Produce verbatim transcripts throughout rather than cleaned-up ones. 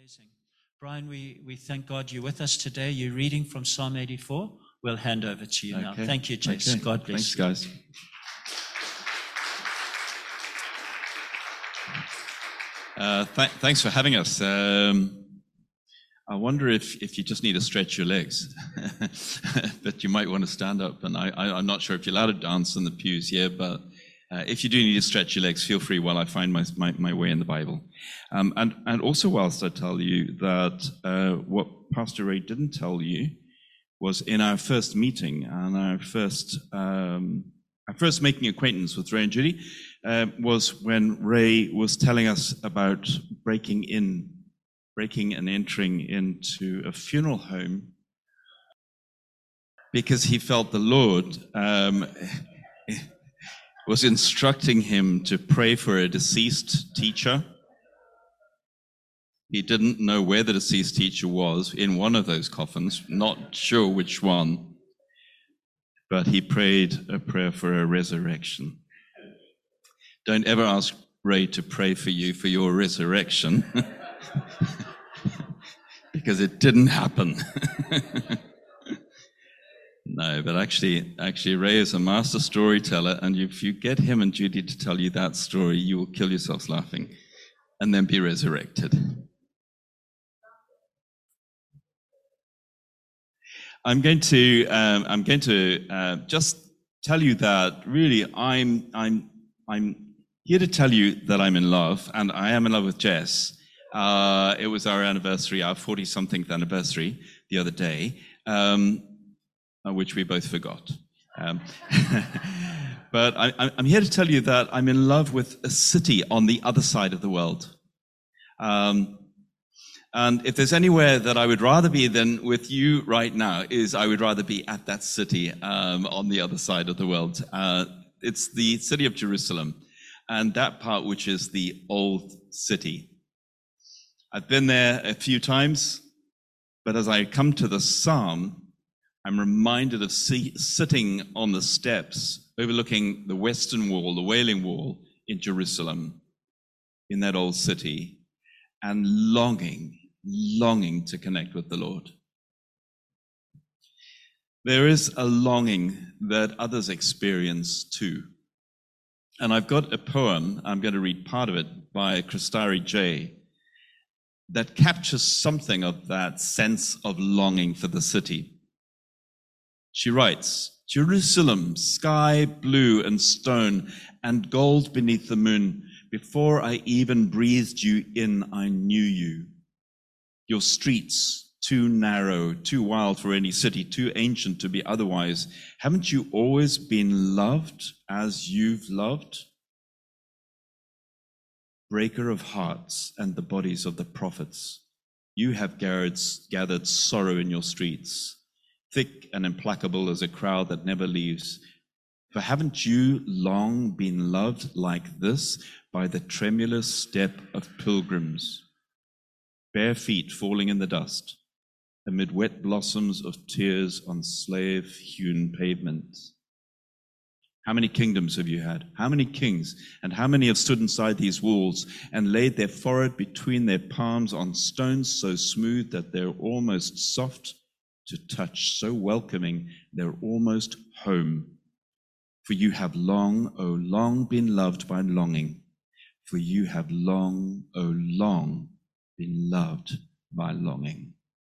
Amazing. Brian, we, we thank God you're with us today. You're reading from Psalm eighty-four. We'll hand over to you now. Okay. Thank you, Jace. Okay. God bless Thanks, you. guys. Uh, th- thanks for having us. Um, I wonder if, if you just need to stretch your legs, but you might want to stand up. And I, I, I'm not sure if you're allowed to dance in the pews here, but uh, if you do need to stretch your legs, feel free while I find my, my, my way in the Bible. Um, and, and also whilst I tell you that uh, what Pastor Ray didn't tell you was in our first meeting and our first, um, our first making acquaintance with Ray and Judy uh, was when Ray was telling us about breaking in breaking and entering into a funeral home because he felt the Lord um, was instructing him to pray for a deceased teacher. He didn't know where the deceased teacher was in one of those coffins, not sure which one, but he prayed a prayer for a resurrection. Don't ever ask Ray to pray for you for your resurrection. Because it didn't happen. No, but actually, actually, Ray is a master storyteller, and if you get him and Judy to tell you that story, you will kill yourselves laughing, and then be resurrected. I'm going to, um, I'm going to uh, just tell you that really, I'm, I'm, I'm here to tell you that I'm in love, and I am in love with Jess. Uh, it was our anniversary, our forty-somethingth anniversary the other day, um, which we both forgot. Um, but I, I'm here to tell you that I'm in love with a city on the other side of the world. Um, and if there's anywhere that I would rather be than with you right now, is I would rather be at that city um, on the other side of the world. Uh, it's the city of Jerusalem, and that part which is the old city. I've been there a few times, but as I come to the Psalm, I'm reminded of see, sitting on the steps overlooking the Western Wall, the Wailing Wall in Jerusalem, in that old city, and longing, longing to connect with the Lord. There is a longing that others experience too. And I've got a poem, I'm going to read part of it, by Christari J., that captures something of that sense of longing for the city. She writes, Jerusalem, sky blue and stone, and gold beneath the moon. Before I even breathed you in, I knew you. Your streets, too narrow, too wild for any city, too ancient to be otherwise. Haven't you always been loved as you've loved? Breaker of hearts and the bodies of the prophets, you have gathered sorrow in your streets, thick and implacable as a crowd that never leaves. For haven't you long been loved like this by the tremulous step of pilgrims, bare feet falling in the dust, amid wet blossoms of tears on slave-hewn pavements? How many kingdoms have you had? How many kings? And how many have stood inside these walls and laid their forehead between their palms on stones so smooth that they're almost soft to touch, so welcoming they're almost home? For you have long, oh long been loved by longing. For you have long, oh long been loved by longing.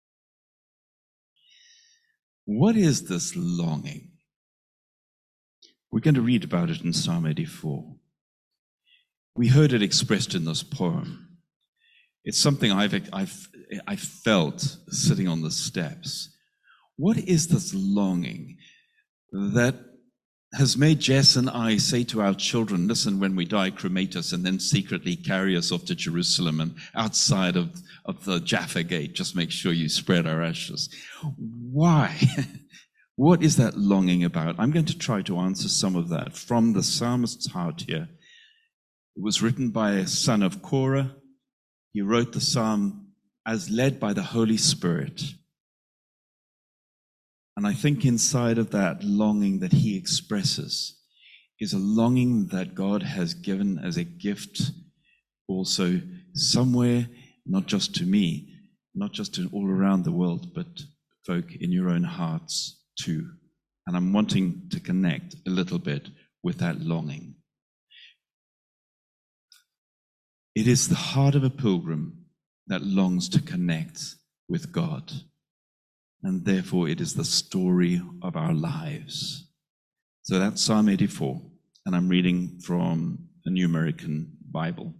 What is this longing? We're going to read about it in Psalm eighty-four. We heard it expressed in this poem. It's something I've, I've, I've felt sitting on the steps. What is this longing that has made Jess and I say to our children, listen, when we die, cremate us, and then secretly carry us off to Jerusalem, and outside of, of the Jaffa Gate, just make sure you spread our ashes. Why? What is that longing about? I'm going to try to answer some of that from the psalmist's heart here. It was written by a son of Korah. He wrote the psalm as led by the Holy Spirit. And I think inside of that longing that he expresses is a longing that God has given as a gift also somewhere not just to me, not just to all around the world, but folk in your own hearts too. And I'm wanting to connect a little bit with that longing. It is the heart of a pilgrim that longs to connect with God. And therefore it is the story of our lives. So that's Psalm eighty-four, and I'm reading from a New American Bible.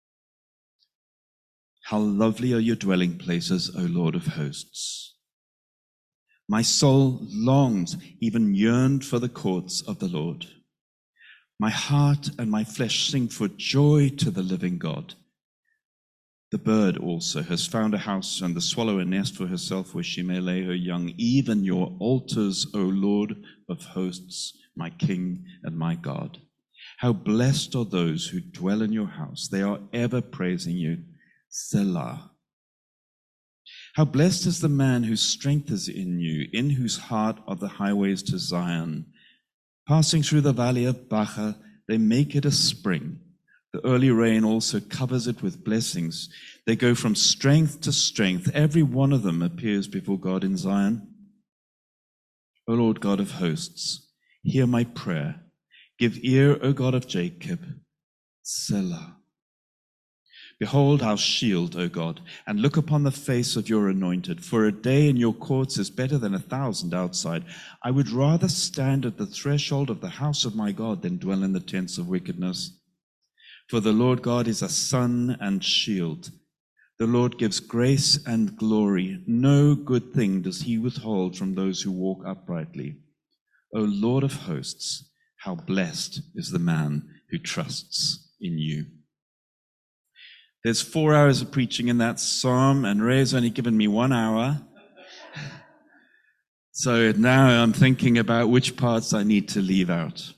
How lovely are your dwelling places, O Lord of hosts. My soul longs, even yearned for the courts of the Lord. My heart and my flesh sing for joy to the living God. The bird also has found a house, and the swallow a nest for herself where she may lay her young. Even your altars, O Lord of hosts, my King and my God. How blessed are those who dwell in your house. They are ever praising you. Selah. How blessed is the man whose strength is in you, in whose heart are the highways to Zion. Passing through the valley of Baca, they make it a spring. The early rain also covers it with blessings. They go from strength to strength. Every one of them appears before God in Zion. O Lord God of hosts, hear my prayer. Give ear, O God of Jacob. Selah. Behold our shield, O God, and look upon the face of your anointed. For a day in your courts is better than a thousand outside. I would rather stand at the threshold of the house of my God than dwell in the tents of wickedness. For the Lord God is a sun and shield. The Lord gives grace and glory. No good thing does he withhold from those who walk uprightly. O Lord of hosts, how blessed is the man who trusts in you. There's four hours of preaching in that psalm, and Ray's only given me one hour. So now I'm thinking about which parts I need to leave out.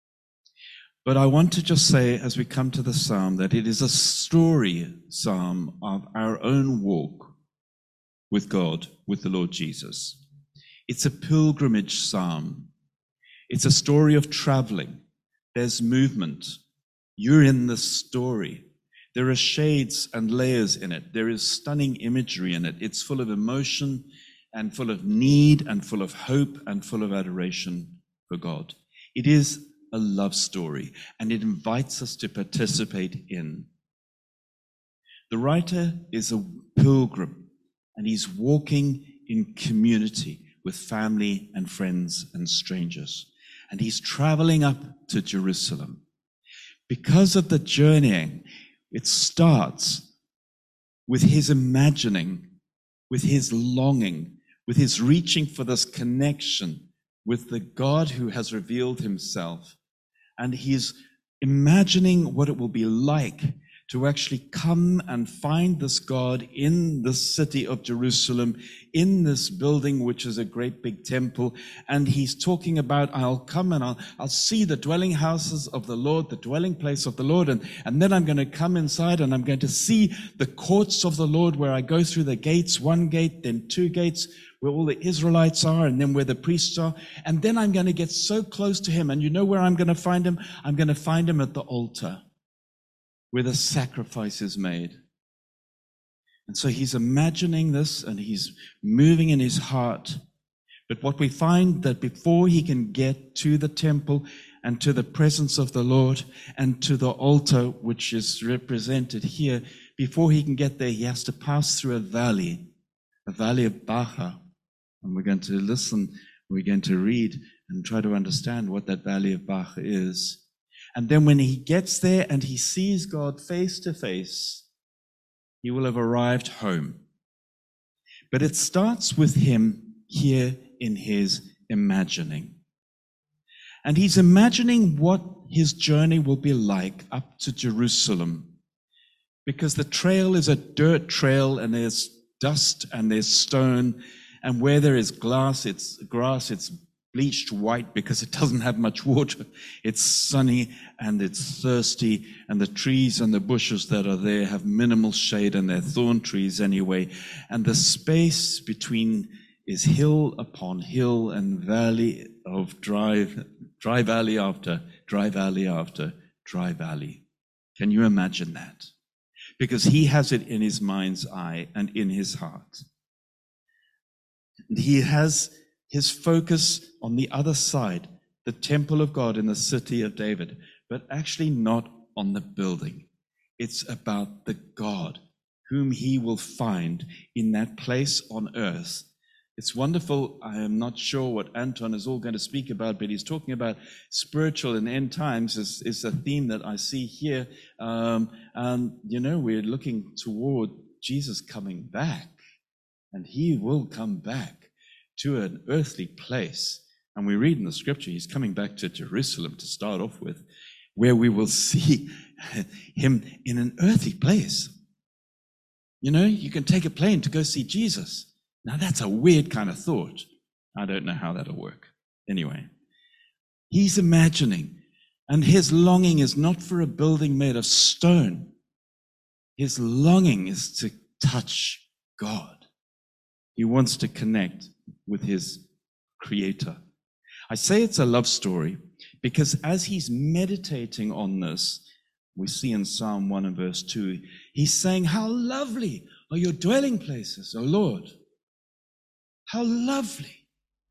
But I want to just say, as we come to the psalm, that it is a story psalm of our own walk with God, with the Lord Jesus. It's a pilgrimage psalm. It's a story of traveling. There's movement. You're in the story. There are shades and layers in it. There is stunning imagery in it. It's full of emotion and full of need and full of hope and full of adoration for God. It is a love story, and it invites us to participate in. The writer is a pilgrim, and he's walking in community with family and friends and strangers. And he's traveling up to Jerusalem. Because of the journeying, it starts with his imagining, with his longing, with his reaching for this connection with the God who has revealed himself. And he's imagining what it will be like to actually come and find this God in the city of Jerusalem, in this building, which is a great big temple. And he's talking about, I'll come and I'll, I'll see the dwelling houses of the Lord, the dwelling place of the Lord. And, and then I'm going to come inside and I'm going to see the courts of the Lord, where I go through the gates, one gate, then two gates, where all the Israelites are, and then where the priests are. And then I'm going to get so close to him. And you know where I'm going to find him? I'm going to find him at the altar, where the sacrifice is made. And so he's imagining this, and he's moving in his heart. But what we find, that before he can get to the temple and to the presence of the Lord and to the altar, which is represented here, before he can get there, he has to pass through a valley, a valley of Baca. And we're going to listen, we're going to read and try to understand what that valley of Baca is. And then when he gets there and he sees God face to face, he will have arrived home. But it starts with him here in his imagining. And he's imagining what his journey will be like up to Jerusalem. Because the trail is a dirt trail, and there's dust and there's stone. And where there is glass, it's grass, it's bleached white because it doesn't have much water. It's sunny and it's thirsty, and the trees and the bushes that are there have minimal shade, and they're thorn trees anyway. And the space between is hill upon hill and valley of dry, dry valley after dry valley after dry valley. Can you imagine that? because he has it in his mind's eye and in his heart. And he has his focus on the other side, the temple of God in the city of David, but actually not on the building. It's about the God whom he will find in that place on earth. It's wonderful. I am not sure what Anton is all going to speak about, but he's talking about spiritual and end times is, is a theme that I see here. Um, and, you know, we're looking toward Jesus coming back, and he will come back to an earthly place. And we read in the scripture, he's coming back to Jerusalem to start off with, where we will see him in an earthly place. You know, you can take a plane to go see Jesus. Now that's a weird kind of thought. I don't know how that'll work. Anyway, he's imagining, and his longing is not for a building made of stone. His longing is to touch God. He wants to connect with his Creator. I say it's a love story because as he's meditating on this, we see in Psalm one and verse two, he's saying, how lovely are your dwelling places, O Lord. How lovely.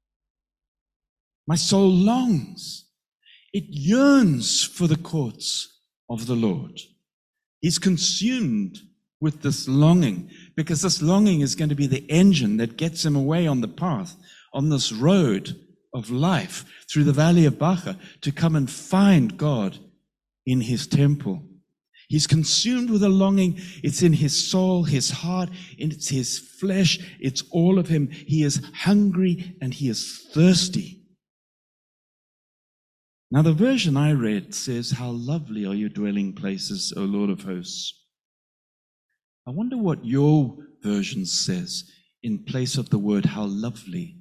My soul longs. It yearns for the courts of the Lord. He's consumed with this longing because this longing is going to be the engine that gets him away on the path, on this road of life through the valley of Baca to come and find God in his temple. He's consumed with a longing. It's in his soul, his heart, it's his flesh. It's all of him. He is hungry and he is thirsty. Now, the version I read says, how lovely are your dwelling places, O Lord of hosts. I wonder what your version says in place of the word, how lovely.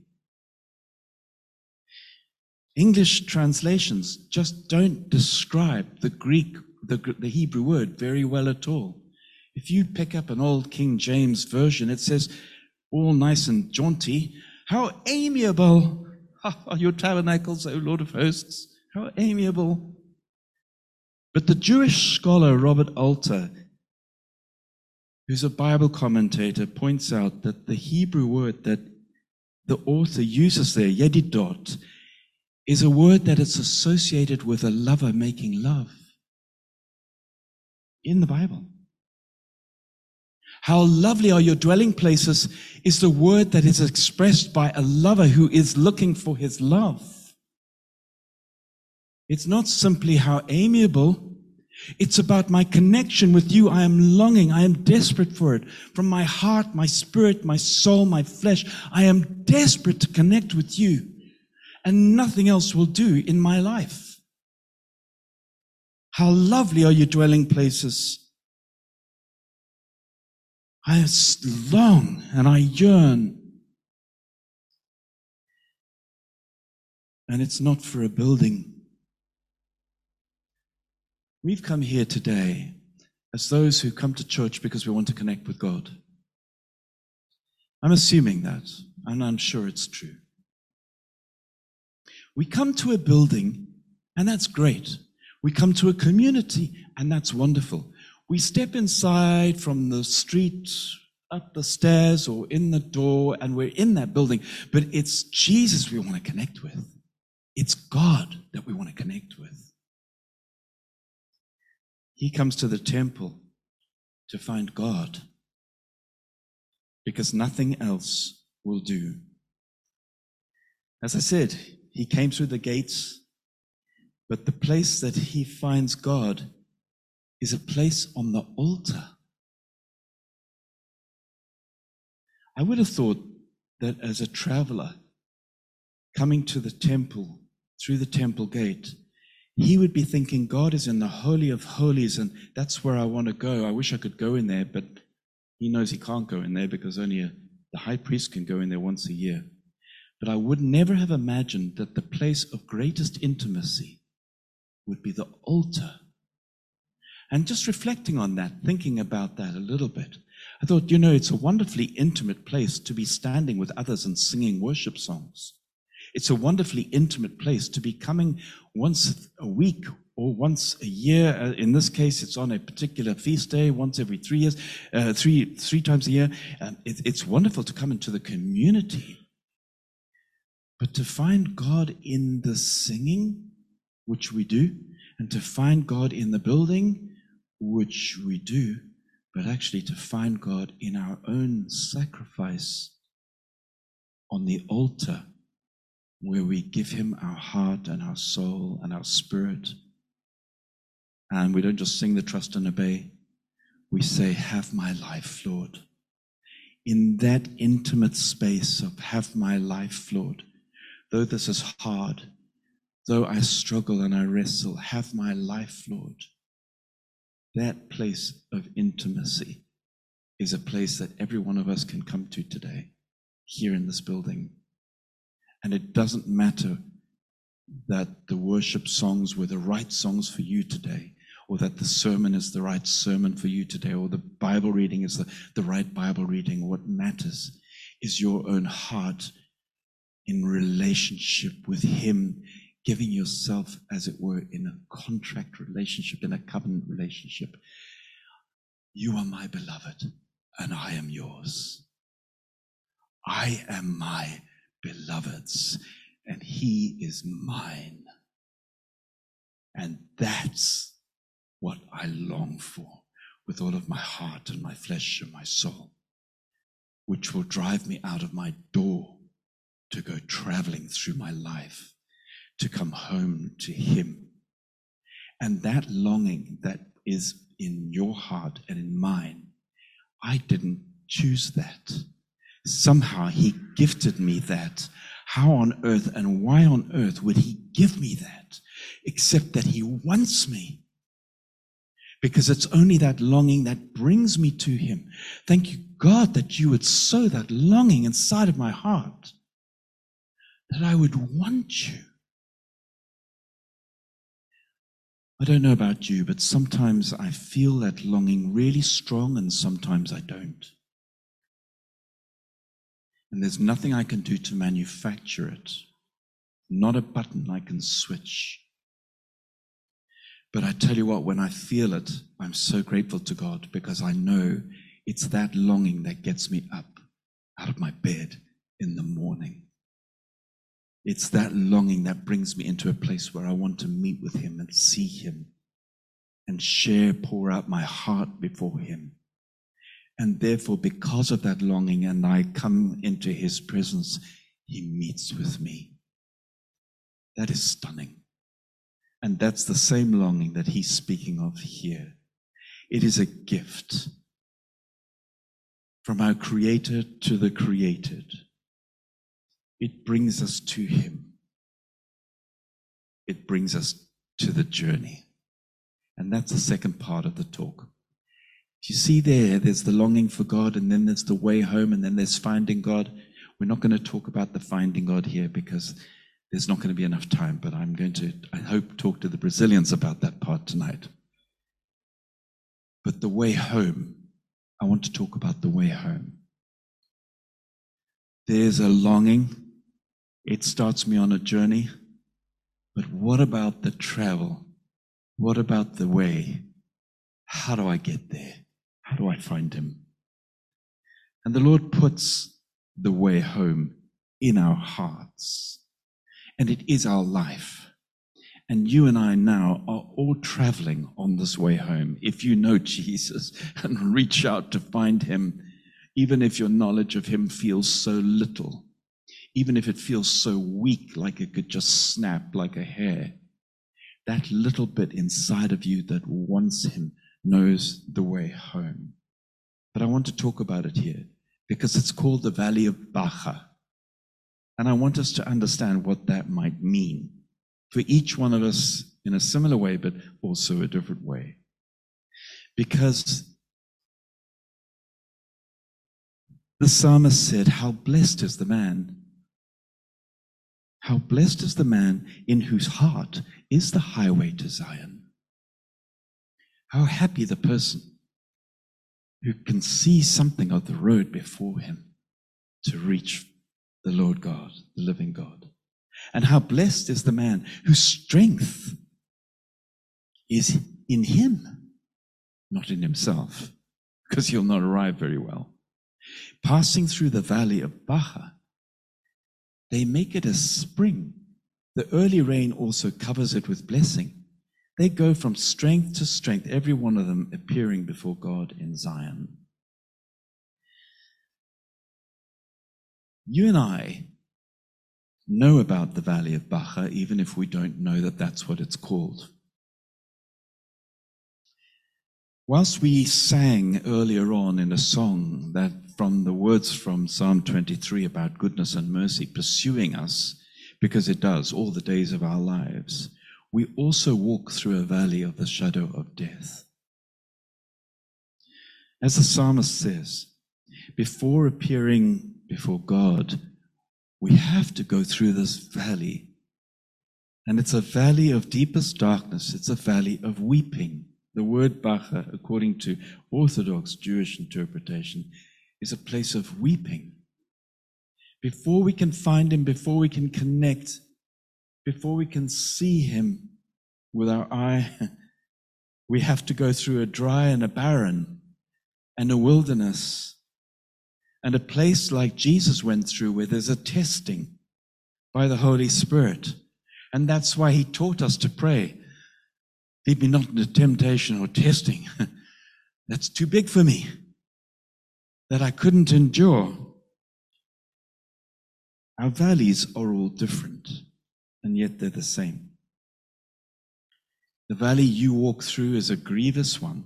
English translations just don't describe the Greek, the, the Hebrew word very well at all. If you pick up an old King James version, it says, all nice and jaunty, how amiable are your tabernacles, O Lord of hosts. How amiable. But the Jewish scholar Robert Alter, who's a Bible commentator, points out that the Hebrew word that the author uses there, yedidot, is a word that is associated with a lover making love in the Bible. How lovely are your dwelling places is the word that is expressed by a lover who is looking for his love. It's not simply how amiable. It's about my connection with you. I am longing. I am desperate for it. From my heart, my spirit, my soul, my flesh, I am desperate to connect with you. And nothing else will do in my life. How lovely are your dwelling places. I long and I yearn. And it's not for a building. We've come here today as those who come to church because we want to connect with God. I'm assuming that, and I'm sure it's true. We come to a building, and that's great. We come to a community, and that's wonderful. We step inside from the street, up the stairs, or in the door, and we're in that building. But it's Jesus we want to connect with. It's God that we want to connect with. He comes to the temple to find God because nothing else will do. As I said, he came through the gates, but the place that he finds God is a place on the altar. I would have thought that as a traveler coming to the temple, through the temple gate, he would be thinking, God is in the Holy of Holies, and that's where I want to go. I wish I could go in there, but he knows he can't go in there because only a, the high priest can go in there once a year. But I would never have imagined that the place of greatest intimacy would be the altar. And just reflecting on that, thinking about that a little bit, I thought, you know, it's a wonderfully intimate place to be standing with others and singing worship songs. It's a wonderfully intimate place to be coming once a week or once a year. Uh, in this case, it's on a particular feast day, once every three years, uh, three three times a year. Um, it, it's wonderful to come into the community. But to find God in the singing, which we do, and to find God in the building, which we do, but actually to find God in our own sacrifice on the altar, where we give him our heart and our soul and our spirit. And we don't just sing the trust and obey. We say, have my life, Lord. In that intimate space of have my life, Lord, though this is hard, though I struggle and I wrestle, have my life, Lord. That place of intimacy is a place that every one of us can come to today, here in this building. And it doesn't matter that the worship songs were the right songs for you today, or that the sermon is the right sermon for you today, or the Bible reading is the, the right Bible reading. What matters is your own heart in relationship with him, giving yourself, as it were, in a contract relationship, in a covenant relationship. You are my beloved, and I am yours. I am my beloved's, and he is mine. And that's what I long for with all of my heart and my flesh and my soul, which will drive me out of my door to go traveling through my life, to come home to him. And that longing that is in your heart and in mine, I didn't choose that. Somehow he gifted me that. How on earth and why on earth would he give me that? Except that he wants me. Because it's only that longing that brings me to him. Thank you, God, that you would sow that longing inside of my heart, that I would want you. I don't know about you, but sometimes I feel that longing really strong and sometimes I don't. And there's nothing I can do to manufacture it. Not a button I can switch. But I tell you what, when I feel it, I'm so grateful to God, because I know it's that longing that gets me up out of my bed in the morning. It's that longing that brings me into a place where I want to meet with him and see him and share, pour out my heart before him. And therefore, because of that longing, and I come into his presence, he meets with me. That is stunning. And that's the same longing that he's speaking of here. It is a gift from our Creator to the created. It brings us to him. It brings us to the journey. And that's the second part of the talk. You see there, there's the longing for God, and then there's the way home, and then there's finding God. We're not going to talk about the finding God here because there's not going to be enough time, but I'm going to, I hope, talk to the Brazilians about that part tonight. But the way home, I want to talk about the way home. There's a longing. It starts me on a journey. But what about the travel? What about the way? How do I get there? How do I find him? And the Lord puts the way home in our hearts. And it is our life. And you and I now are all traveling on this way home. If you know Jesus and reach out to find him, even if your knowledge of him feels so little, even if it feels so weak, like it could just snap like a hair, that little bit inside of you that wants him knows the way home. But I want to talk about it here because it's called the Valley of Baca. And I want us to understand what that might mean for each one of us in a similar way, but also a different way. Because the psalmist said, how blessed is the man. How blessed is the man in whose heart is the highway to Zion. How happy the person who can see something of the road before him to reach the Lord God, the living God. And how blessed is the man whose strength is in him, not in himself, because he'll not arrive very well. Passing through the valley of Baca, they make it a spring. The early rain also covers it with blessing. They go from strength to strength, every one of them appearing before God in Zion. You and I know about the valley of Baca, even if we don't know that that's what it's called. Whilst we sang earlier on in a song that from the words from Psalm twenty-three about goodness and mercy pursuing us, because it does all the days of our lives, we also walk through a valley of the shadow of death. As the psalmist says, before appearing before God, we have to go through this valley. And it's a valley of deepest darkness. It's a valley of weeping. The word Baca, according to Orthodox Jewish interpretation, is a place of weeping. Before we can find him, before we can connect, before we can see him with our eye, we have to go through a dry and a barren and a wilderness and a place like Jesus went through, where there's a testing by the Holy Spirit. And that's why he taught us to pray, lead me not into temptation or testing. That's too big for me, that I couldn't endure. Our valleys are all different, and yet they're the same. The valley you walk through is a grievous one.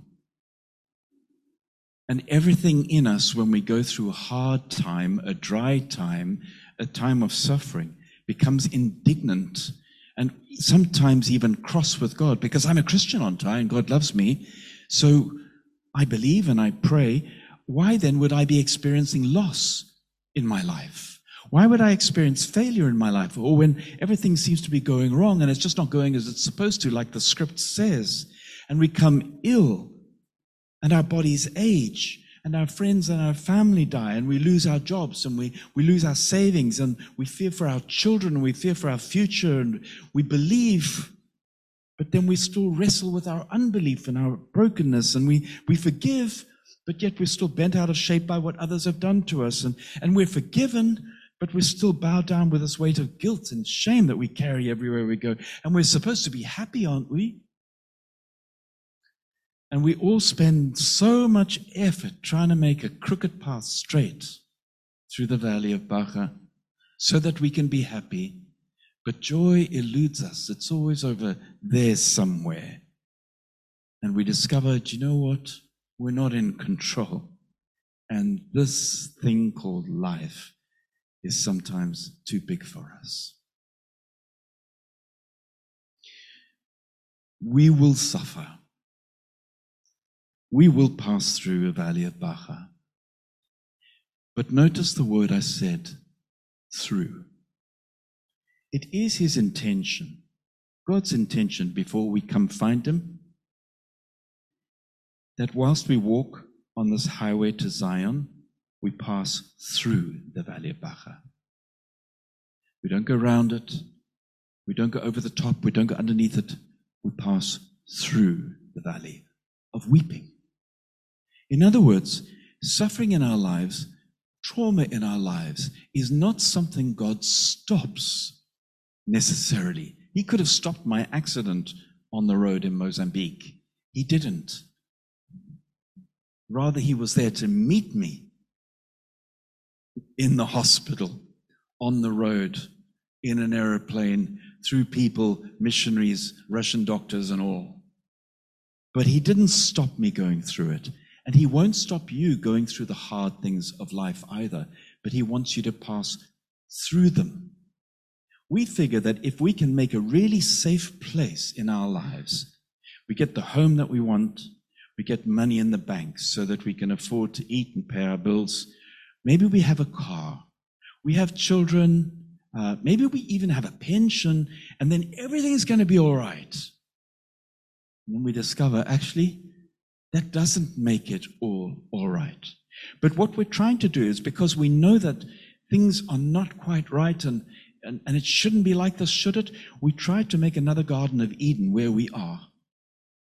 And everything in us, when we go through a hard time, a dry time, a time of suffering, becomes indignant and sometimes even cross with God, because I'm a Christian, aren't I? And God loves me. So I believe and I pray. Why then would I be experiencing loss in my life? Why would I experience failure in my life? Or when everything seems to be going wrong and it's just not going as it's supposed to, like the script says, and we come ill and our bodies age and our friends and our family die and we lose our jobs and we, we lose our savings and we fear for our children and we fear for our future and we believe, but then we still wrestle with our unbelief and our brokenness, and we, we forgive, but yet we're still bent out of shape by what others have done to us, and, and we're forgiven, but we're still bowed down with this weight of guilt and shame that we carry everywhere we go. And we're supposed to be happy, aren't we? And we all spend so much effort trying to make a crooked path straight through the valley of Baca so that we can be happy. But joy eludes us. It's always over there somewhere. And we discover, do you know what? We're not in control. And this thing called life is sometimes too big for us. We will suffer. We will pass through a valley of Baca. But notice the word I said, through. It is his intention, God's intention before we come find him, that whilst we walk on this highway to Zion, we pass through the valley of Baca. We don't go around it. We don't go over the top. We don't go underneath it. We pass through the valley of weeping. In other words, suffering in our lives, trauma in our lives, is not something God stops necessarily. He could have stopped my accident on the road in Mozambique. He didn't. Rather, he was there to meet me in the hospital, on the road, in an aeroplane, through people, missionaries, Russian doctors and all. But he didn't stop me going through it. And he won't stop you going through the hard things of life either, but he wants you to pass through them. We figure that if we can make a really safe place in our lives, we get the home that we want, we get money in the bank so that we can afford to eat and pay our bills. Maybe we have a car, we have children, uh, maybe we even have a pension, and then everything's going to be all right. And then we discover, actually, that doesn't make it all all right. But what we're trying to do is, because we know that things are not quite right and, and, and it shouldn't be like this, should it? We try to make another Garden of Eden where we are.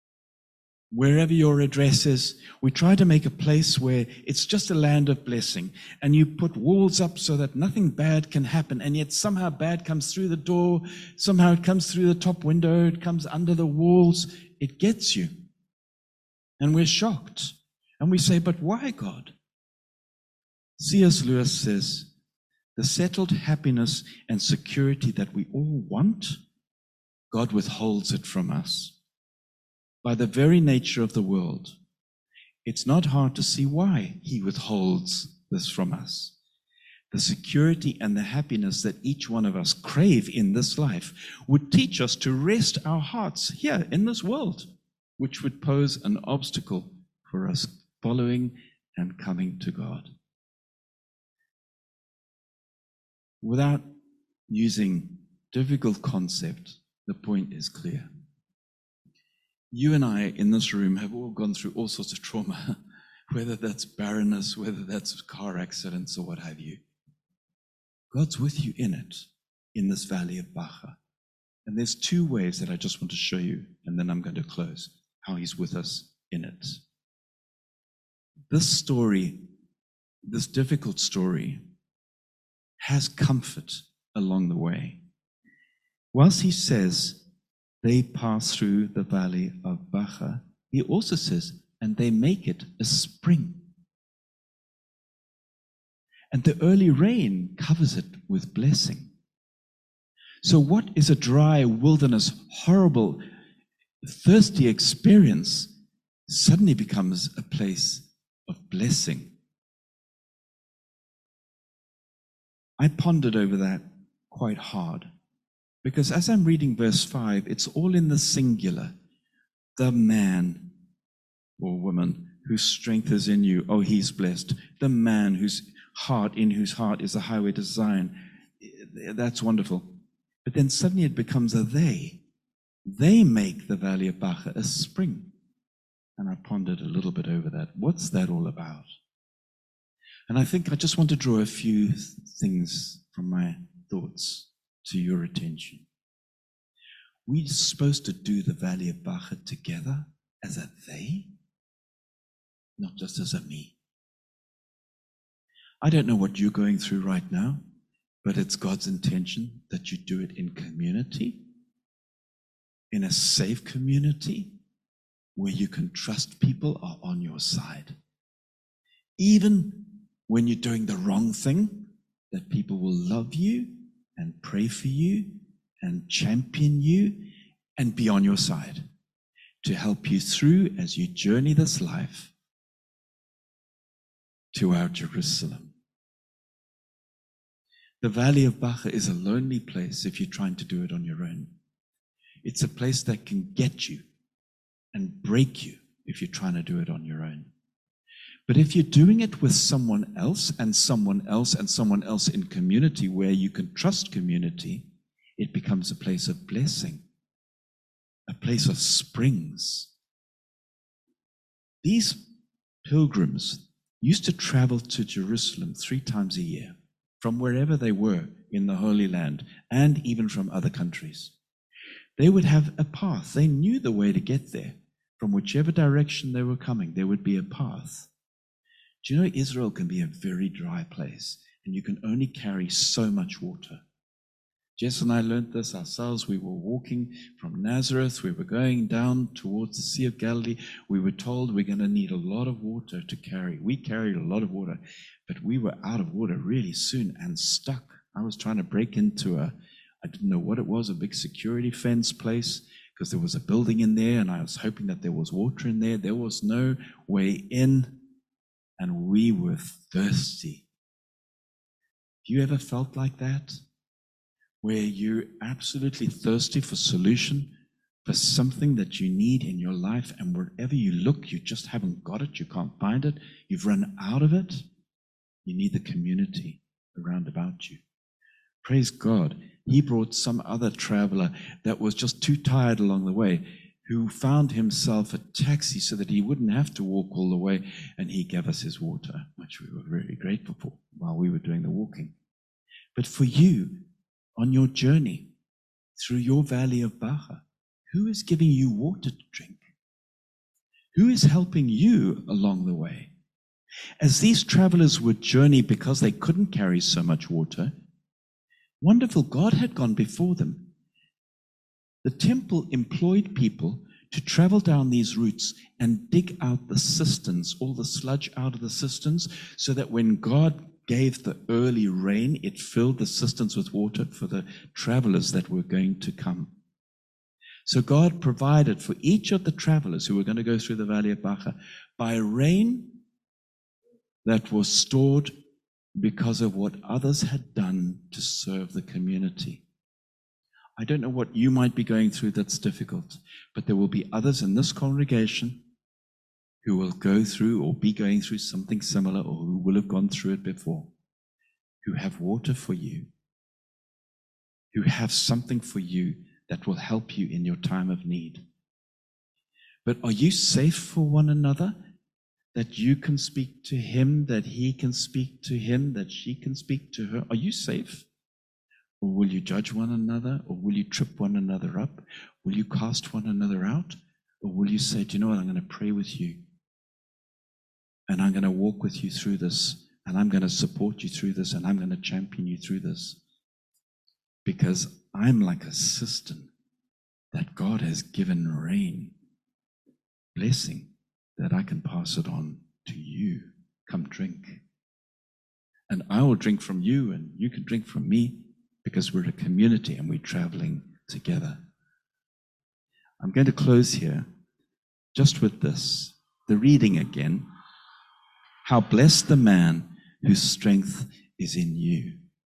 wherever your address is, we try to make a place where it's just a land of blessing. And you put walls up so that nothing bad can happen. And yet somehow bad comes through the door. Somehow it comes through the top window. It comes under the walls. It gets you. And we're shocked. And we say, but why, God? C S Lewis says, the settled happiness and security that we all want, God withholds it from us. By the very nature of the world, it's not hard to see why he withholds this from us. The security and the happiness that each one of us crave in this life would teach us to rest our hearts here in this world, which would pose an obstacle for us following and coming to God. Without using difficult concept, the point is clear. You and I in this room have all gone through all sorts of trauma, whether that's barrenness, whether that's car accidents or what have you. God's with you in it, in this valley of Baca. And there's two ways that I just want to show you, and then I'm going to close, how he's with us in it. This story, this difficult story, has comfort along the way. Whilst he says, they pass through the valley of Baca, he also says, and they make it a spring. And the early rain covers it with blessing. So what is a dry wilderness, horrible, thirsty experience suddenly becomes a place of blessing. I pondered over that quite hard. Because as I'm reading verse five, it's all in the singular. The man or woman whose strength is in you, oh, he's blessed. The man whose heart, in whose heart is the highway to Zion. That's wonderful. But then suddenly it becomes a they. They make the valley of Baca a spring. And I pondered a little bit over that. What's that all about? And I think I just want to draw a few things from my thoughts to your attention. We're supposed to do the valley of Baca together as a they, not just as a me. I don't know what you're going through right now, but it's God's intention that you do it in community, in a safe community, where you can trust people are on your side. Even when you're doing the wrong thing, that people will love you and pray for you and champion you and be on your side to help you through as you journey this life to our Jerusalem. The Valley of Baca is a lonely place if you're trying to do it on your own. It's a place that can get you and break you if you're trying to do it on your own. But if you're doing it with someone else and someone else and someone else in community where you can trust community, it becomes a place of blessing, a place of springs. These pilgrims used to travel to Jerusalem three times a year from wherever they were in the Holy Land and even from other countries. They would have a path. They knew the way to get there. From whichever direction they were coming, there would be a path. Do you know Israel can be a very dry place, and you can only carry so much water? Jess and I learned this ourselves. We were walking from Nazareth. We were going down towards the Sea of Galilee. We were told we're going to need a lot of water to carry. We carried a lot of water, but we were out of water really soon and stuck. I was trying to break into a, I didn't know what it was, a big security fence place, because there was a building in there, and I was hoping that there was water in there. There was no way in. And we were thirsty. Have you ever felt like that? Where you're absolutely thirsty for solution, for something that you need in your life, and wherever you look, you just haven't got it, you can't find it, you've run out of it. You need the community around about you. Praise God. He brought some other traveler that was just too tired along the way, who found himself a taxi so that he wouldn't have to walk all the way, and he gave us his water, which we were very grateful for while we were doing the walking. But for you, on your journey through your valley of Baca, who is giving you water to drink? Who is helping you along the way? As these travelers would journey because they couldn't carry so much water, wonderful, God had gone before them. The temple employed people to travel down these routes and dig out the cisterns, all the sludge out of the cisterns, so that when God gave the early rain, it filled the cisterns with water for the travelers that were going to come. So God provided for each of the travelers who were going to go through the valley of Baca by rain that was stored because of what others had done to serve the community. I don't know what you might be going through that's difficult, but there will be others in this congregation who will go through or be going through something similar, or who will have gone through it before, who have water for you, who have something for you that will help you in your time of need. But are you safe for one another? That you can speak to him, that he can speak to him, that she can speak to her? Are you safe? Or will you judge one another? Or will you trip one another up? Will you cast one another out? Or will you say, do you know what, I'm going to pray with you, and I'm going to walk with you through this, and I'm going to support you through this, and I'm going to champion you through this, because I'm like a cistern that God has given rain, blessing, that I can pass it on to you. Come drink. And I will drink from you, and you can drink from me, because we're a community and we're traveling together. I'm going to close here just with this, the reading again. How blessed the man whose strength is in you.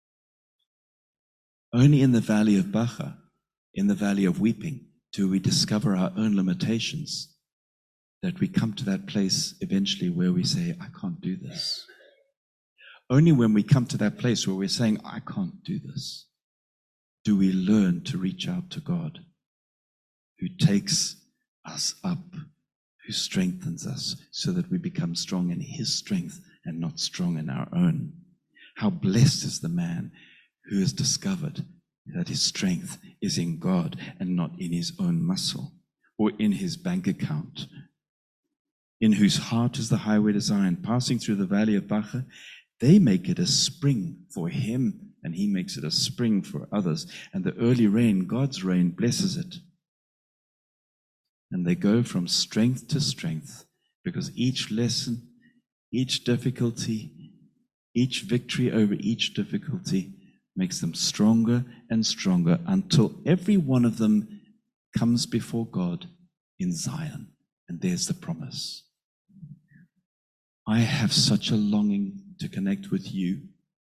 Only in the valley of Baca, in the valley of weeping, do we discover our own limitations, that we come to that place eventually where we say, I can't do this. Only when we come to that place where we're saying, I can't do this, do we learn to reach out to God, who takes us up, who strengthens us so that we become strong in his strength and not strong in our own. How blessed is the man who has discovered that his strength is in God and not in his own muscle or in his bank account, in whose heart is the highway to Zion, passing through the valley of Baca. They make it a spring for him, and he makes it a spring for others. And the early rain, God's rain, blesses it. And they go from strength to strength, because each lesson, each difficulty, each victory over each difficulty makes them stronger and stronger, until every one of them comes before God in Zion. And there's the promise. I have such a longing to connect with you.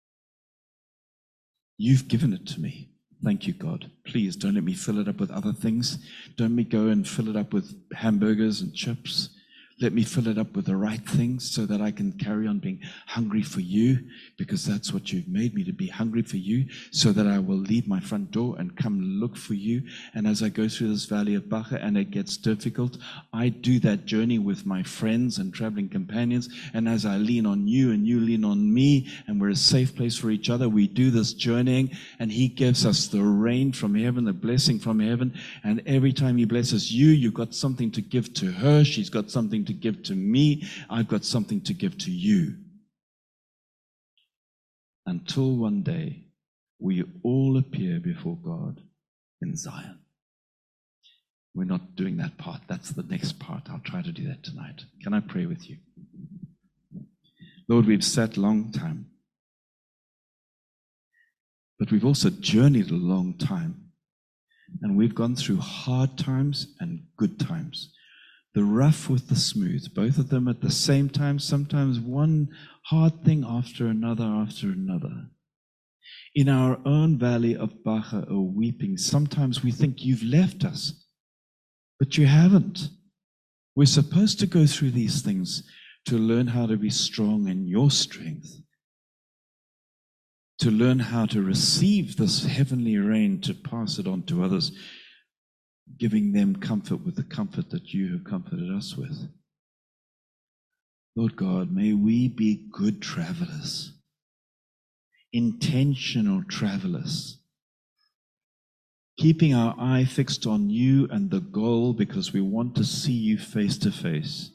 You've given it to me. Thank you, God. Please don't let me fill it up with other things. Don't let me go and fill it up with hamburgers and chips. Let me fill it up with the right things so that I can carry on being hungry for you, because that's what you've made me to be, hungry for you, so that I will leave my front door and come look for you. And as I go through this valley of Baca and it gets difficult, I do that journey with my friends and traveling companions. And as I lean on you and you lean on me, and we're a safe place for each other, we do this journeying, and he gives us the rain from heaven, the blessing from heaven. And every time he blesses you, you've got something to give to her. She's got something to give to me. I've got something to give to you. Until one day we all appear before God in Zion. We're not doing that part. That's the next part. I'll try to do that tonight. Can I pray with you? Lord, we've sat a long time, but we've also journeyed a long time, and we've gone through hard times and good times. The rough with the smooth, both of them at the same time, sometimes one hard thing after another after another. In our own valley of Baca, O weeping, sometimes we think you've left us, but you haven't. We're supposed to go through these things to learn how to be strong in your strength, to learn how to receive this heavenly rain, to pass it on to others, giving them comfort with the comfort that you have comforted us with. Lord God, may we be good travelers, intentional travelers, keeping our eye fixed on you and the goal because we want to see you face to face.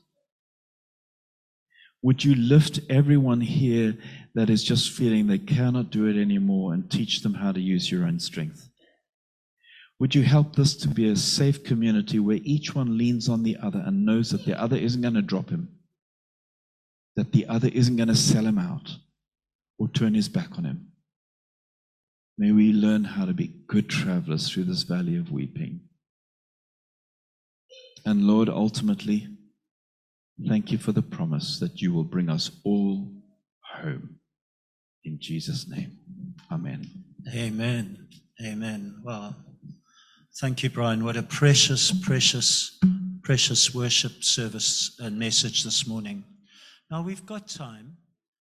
Would you lift everyone here that is just feeling they cannot do it anymore and teach them how to use your own strength? Would you help this to be a safe community where each one leans on the other and knows that the other isn't going to drop him, that the other isn't going to sell him out or turn his back on him? May we learn how to be good travelers through this valley of weeping. And Lord, ultimately, thank you for the promise that you will bring us all home. In Jesus' name, amen. Amen. Amen. Wow. Thank you, Brian. What a precious, precious, precious worship service and message this morning. Now we've got time.